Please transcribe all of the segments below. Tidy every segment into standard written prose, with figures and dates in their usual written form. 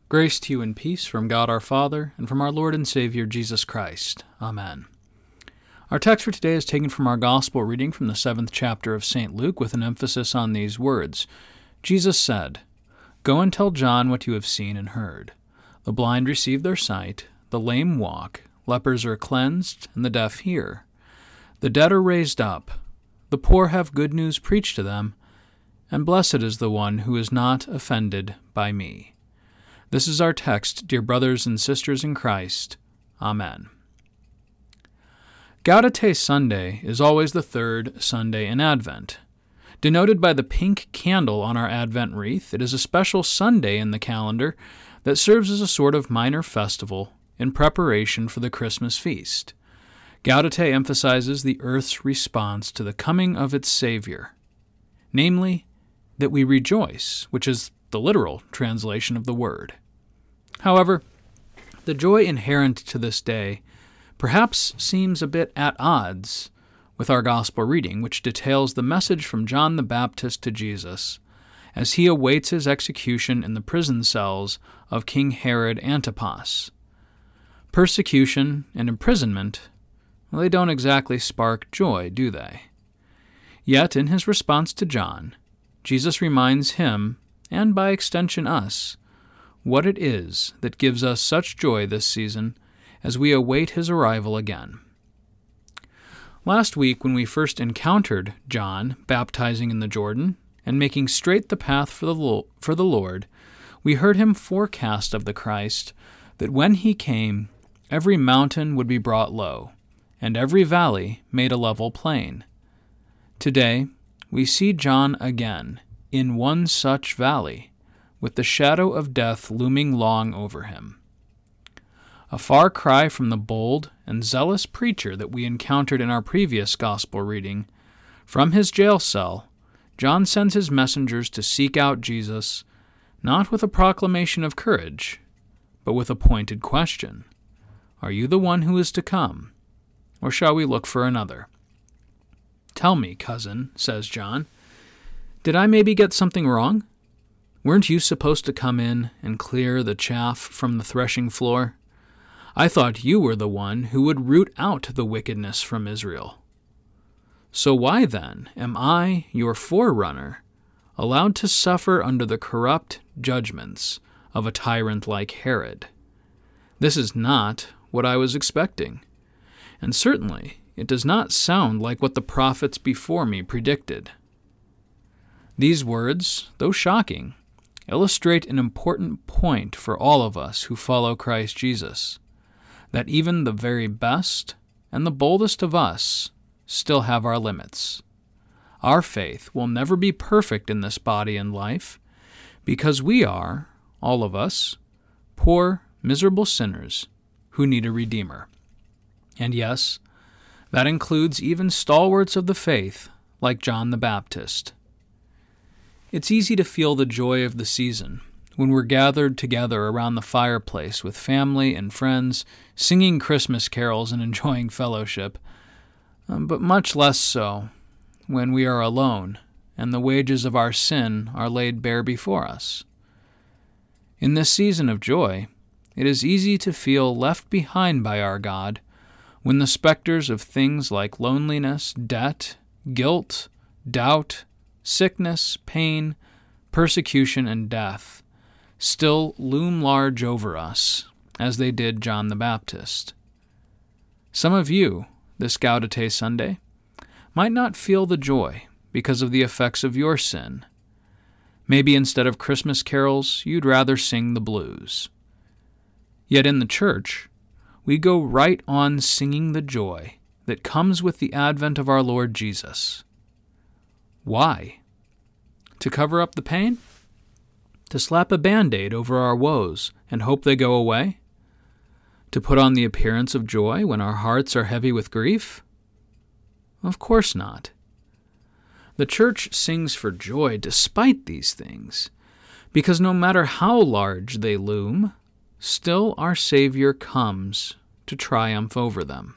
Grace to you and peace from God our Father and from our Lord and Savior Jesus Christ. Amen. Our text for today is taken from our Gospel reading from the 7th chapter of St. Luke with an emphasis on these words. Jesus said, "Go and tell John what you have seen and heard. The blind receive their sight, the lame walk, lepers are cleansed, and the deaf hear. The dead are raised up, the poor have good news preached to them, and blessed is the one who is not offended by me." This is our text, dear brothers and sisters in Christ. Amen. Gaudete Sunday is always the third Sunday in Advent. Denoted by the pink candle on our Advent wreath, it is a special Sunday in the calendar that serves as a sort of minor festival in preparation for the Christmas feast. Gaudete emphasizes the earth's response to the coming of its Savior, namely, that we rejoice, which is the literal translation of the word. However, the joy inherent to this day perhaps seems a bit at odds with our gospel reading, which details the message from John the Baptist to Jesus as he awaits his execution in the prison cells of King Herod Antipas. Persecution and imprisonment, well, they don't exactly spark joy, do they? Yet, in his response to John, Jesus reminds him, and by extension us, what it is that gives us such joy this season as we await his arrival again. Last week, when we first encountered John baptizing in the Jordan and making straight the path for the Lord, we heard him forecast of the Christ that when he came, every mountain would be brought low, and every valley made a level plain. Today, we see John again, in one such valley, with the shadow of death looming long over him. A far cry from the bold and zealous preacher that we encountered in our previous gospel reading, from his jail cell, John sends his messengers to seek out Jesus, not with a proclamation of courage, but with a pointed question. Are you the one who is to come, or shall we look for another? "Tell me, cousin," says John, "did I maybe get something wrong? Weren't you supposed to come in and clear the chaff from the threshing floor? I thought you were the one who would root out the wickedness from Israel. So why then am I, your forerunner, allowed to suffer under the corrupt judgments of a tyrant like Herod? This is not what I was expecting, and certainly it does not sound like what the prophets before me predicted." These words, though shocking, illustrate an important point for all of us who follow Christ Jesus, that even the very best and the boldest of us still have our limits. Our faith will never be perfect in this body and life, because we are, all of us, poor, miserable sinners who need a Redeemer. And yes, that includes even stalwarts of the faith like John the Baptist. It's easy to feel the joy of the season when we're gathered together around the fireplace with family and friends, singing Christmas carols and enjoying fellowship, but much less so when we are alone and the wages of our sin are laid bare before us. In this season of joy, it is easy to feel left behind by our God when the specters of things like loneliness, debt, guilt, doubt, sickness, pain, persecution, and death still loom large over us, as they did John the Baptist. Some of you, this Gaudete Sunday, might not feel the joy because of the effects of your sin. Maybe instead of Christmas carols, you'd rather sing the blues. Yet in the church, we go right on singing the joy that comes with the advent of our Lord Jesus. Why? To cover up the pain? To slap a Band-Aid over our woes and hope they go away? To put on the appearance of joy when our hearts are heavy with grief? Of course not. The church sings for joy despite these things, because no matter how large they loom, still our Savior comes to triumph over them.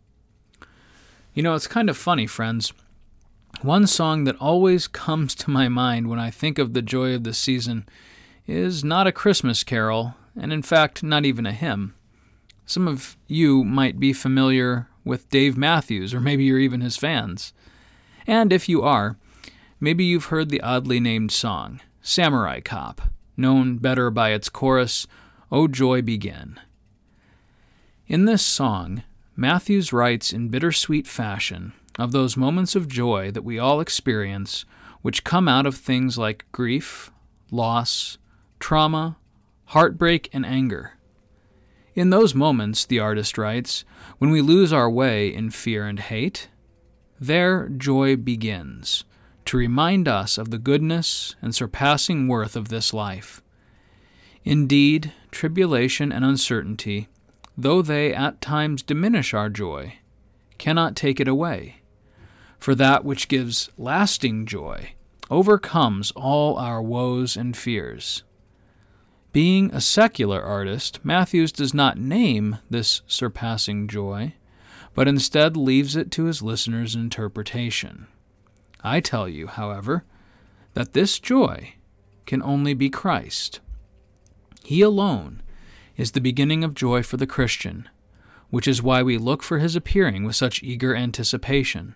You know, it's kind of funny, friends. One song that always comes to my mind when I think of the joy of the season is not a Christmas carol, and in fact, not even a hymn. Some of you might be familiar with Dave Matthews, or maybe you're even his fans. And if you are, maybe you've heard the oddly named song, Samurai Cop, known better by its chorus, "O Joy Begin." In this song, Matthews writes in bittersweet fashion of those moments of joy that we all experience, which come out of things like grief, loss, trauma, heartbreak, and anger. In those moments, the artist writes, when we lose our way in fear and hate, there joy begins, to remind us of the goodness and surpassing worth of this life. Indeed, tribulation and uncertainty, though they at times diminish our joy, cannot take it away. For that which gives lasting joy overcomes all our woes and fears. Being a secular artist, Matthews does not name this surpassing joy, but instead leaves it to his listeners' interpretation. I tell you, however, that this joy can only be Christ. He alone is the beginning of joy for the Christian, which is why we look for his appearing with such eager anticipation.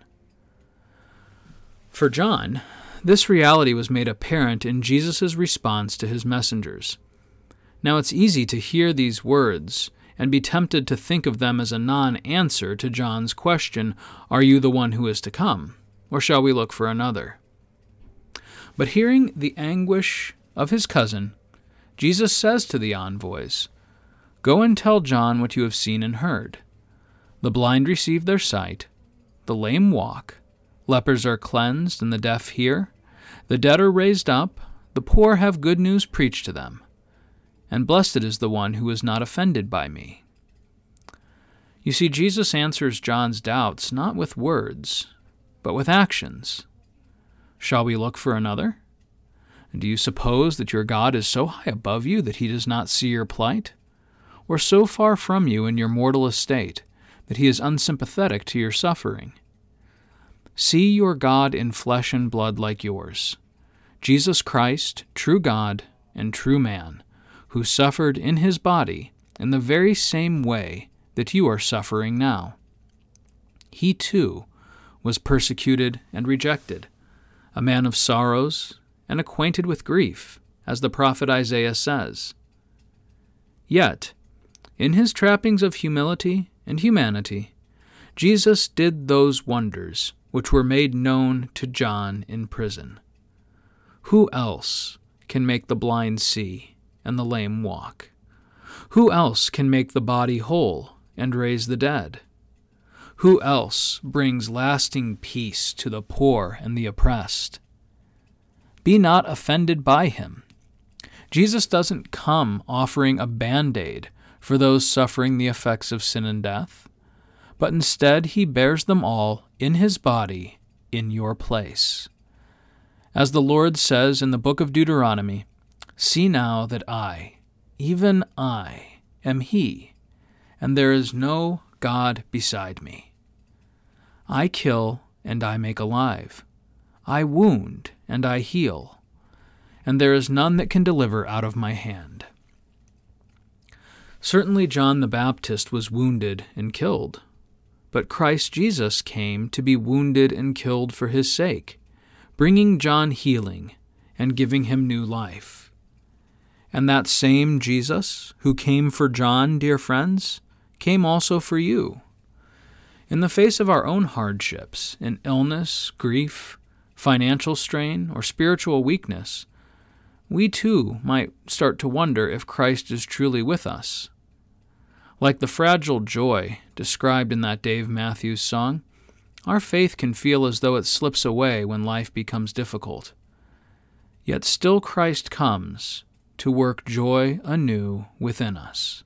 For John, this reality was made apparent in Jesus' response to his messengers. Now it's easy to hear these words and be tempted to think of them as a non-answer to John's question, "Are you the one who is to come, or shall we look for another?" But hearing the anguish of his cousin, Jesus says to the envoys, "Go and tell John what you have seen and heard. The blind receive their sight, the lame walk, lepers are cleansed and the deaf hear, the dead are raised up, the poor have good news preached to them. And blessed is the one who is not offended by me." You see, Jesus answers John's doubts not with words, but with actions. Shall we look for another? Do you suppose that your God is so high above you that he does not see your plight? Or so far from you in your mortal estate that he is unsympathetic to your suffering? See your God in flesh and blood like yours, Jesus Christ, true God and true man, who suffered in his body in the very same way that you are suffering now. He, too, was persecuted and rejected, a man of sorrows and acquainted with grief, as the prophet Isaiah says. Yet, in his trappings of humility and humanity, Jesus did those wonders which were made known to John in prison. Who else can make the blind see and the lame walk? Who else can make the body whole and raise the dead? Who else brings lasting peace to the poor and the oppressed? Be not offended by him. Jesus doesn't come offering a band-aid for those suffering the effects of sin and death, but instead he bears them all in his body in your place. As the Lord says in the book of Deuteronomy, "See now that I, even I, am he, and there is no God beside me. I kill and I make alive. I wound and I heal, and there is none that can deliver out of my hand." Certainly John the Baptist was wounded and killed, but Christ Jesus came to be wounded and killed for his sake, bringing John healing and giving him new life. And that same Jesus who came for John, dear friends, came also for you. In the face of our own hardships, in illness, grief, financial strain, or spiritual weakness, we too might start to wonder if Christ is truly with us. Like the fragile joy described in that Dave Matthews song, our faith can feel as though it slips away when life becomes difficult. Yet still Christ comes to work joy anew within us.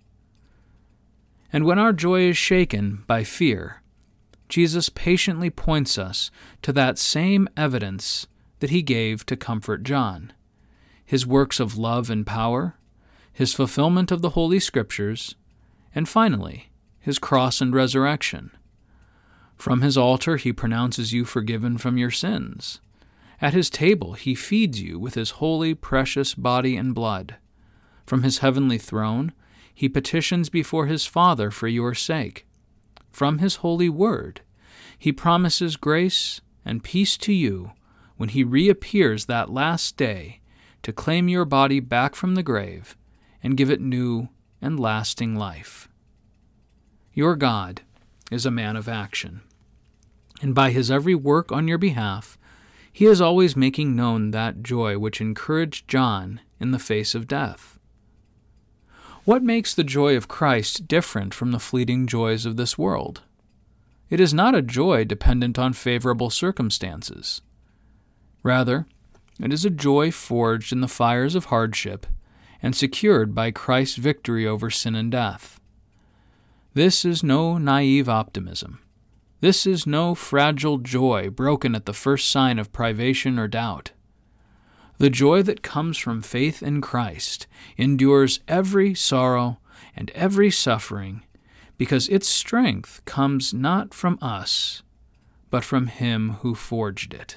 And when our joy is shaken by fear, Jesus patiently points us to that same evidence that he gave to comfort John: his works of love and power, his fulfillment of the Holy Scriptures, and finally, his cross and resurrection. From his altar he pronounces you forgiven from your sins. At his table he feeds you with his holy, precious body and blood. From his heavenly throne, he petitions before his Father for your sake. From his holy word, he promises grace and peace to you when he reappears that last day to claim your body back from the grave and give it new and lasting life. Your God is a man of action, and by his every work on your behalf, he is always making known that joy which encouraged John in the face of death. What makes the joy of Christ different from the fleeting joys of this world? It is not a joy dependent on favorable circumstances. Rather, it is a joy forged in the fires of hardship and secured by Christ's victory over sin and death. This is no naive optimism. This is no fragile joy broken at the first sign of privation or doubt. The joy that comes from faith in Christ endures every sorrow and every suffering, because its strength comes not from us, but from him who forged it.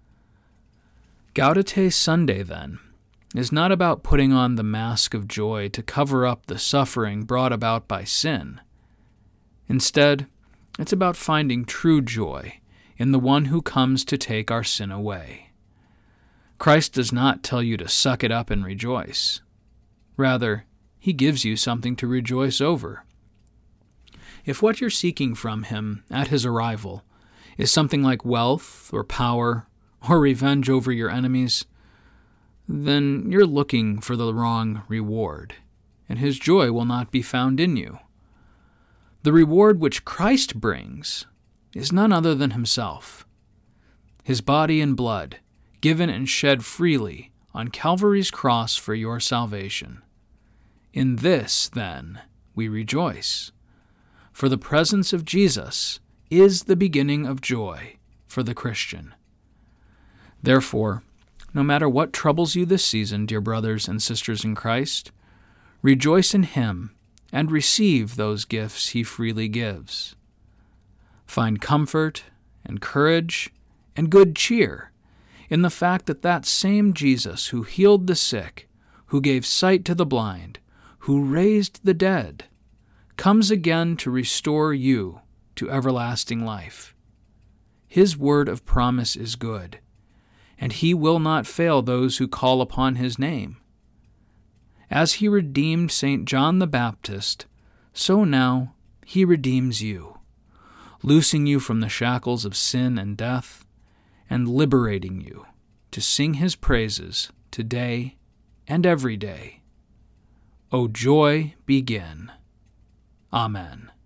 Gaudete Sunday, then, is not about putting on the mask of joy to cover up the suffering brought about by sin. Instead, it's about finding true joy in the one who comes to take our sin away. Christ does not tell you to suck it up and rejoice. Rather, he gives you something to rejoice over. If what you're seeking from him at his arrival is something like wealth or power or revenge over your enemies, then you're looking for the wrong reward, and his joy will not be found in you. The reward which Christ brings is none other than himself. His body and blood, given and shed freely on Calvary's cross for your salvation. In this, then, we rejoice, for the presence of Jesus is the beginning of joy for the Christian. Therefore, no matter what troubles you this season, dear brothers and sisters in Christ, rejoice in him and receive those gifts he freely gives. Find comfort and courage and good cheer in the fact that that same Jesus who healed the sick, who gave sight to the blind, who raised the dead, comes again to restore you to everlasting life. His word of promise is good, and he will not fail those who call upon his name. As he redeemed St. John the Baptist, so now he redeems you, loosing you from the shackles of sin and death, and liberating you to sing his praises today and every day. O joy, begin. Amen.